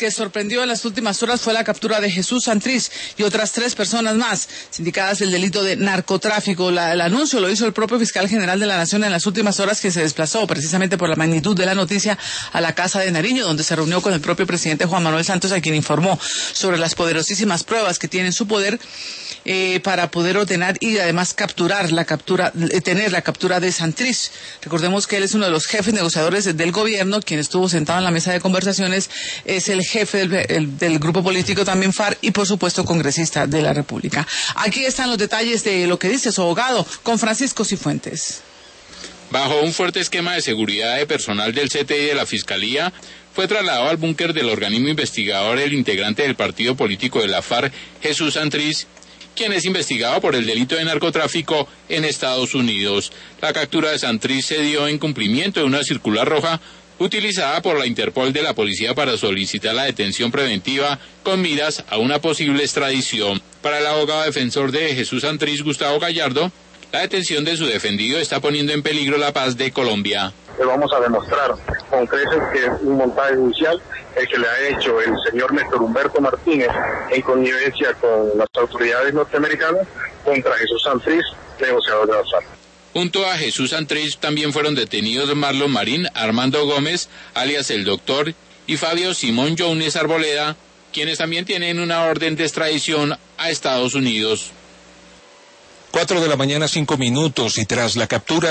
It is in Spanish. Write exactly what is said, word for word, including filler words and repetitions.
que sorprendió en las últimas horas fue la captura de Jesús Santrich y otras tres personas más, sindicadas del delito de narcotráfico. La, el anuncio lo hizo el propio fiscal general de la Nación en las últimas horas, que se desplazó precisamente por la magnitud de la noticia a la Casa de Nariño, donde se reunió con el propio presidente Juan Manuel Santos, a quien informó sobre las poderosísimas pruebas que tiene en su poder eh, para poder ordenar y además capturar la captura, eh, tener la captura de Santrich. Recordemos que él es uno de los jefes negociadores del gobierno, quien estuvo sentado en la mesa de conversaciones, es el jefe del, el, del grupo político también F A R C y por supuesto congresista de la República. Aquí están los detalles de lo que dice su abogado, con Francisco Cifuentes. Bajo un fuerte esquema de seguridad de personal del C T I de la Fiscalía, fue trasladado al búnker del organismo investigador el integrante del partido político de la F A R C, Jesús Santrich, quien es investigado por el delito de narcotráfico en Estados Unidos. La captura de Santrich se dio en cumplimiento de una circular roja utilizada por la Interpol de la policía para solicitar la detención preventiva con miras a una posible extradición. Para el abogado defensor de Jesús Santrich, Gustavo Gallardo, la detención de su defendido está poniendo en peligro la paz de Colombia. Le vamos a demostrar con creces que un montaje judicial el que le ha hecho el señor Néstor Humberto Martínez en connivencia con las autoridades norteamericanas contra Jesús Santrich, negociador de la F A R C. Junto a Jesús Santrich también fueron detenidos Marlon Marín, Armando Gómez, alias el Doctor, y Fabio Simón Jones Arboleda, quienes también tienen una orden de extradición a Estados Unidos. Cuatro de la mañana, cinco minutos, y tras la captura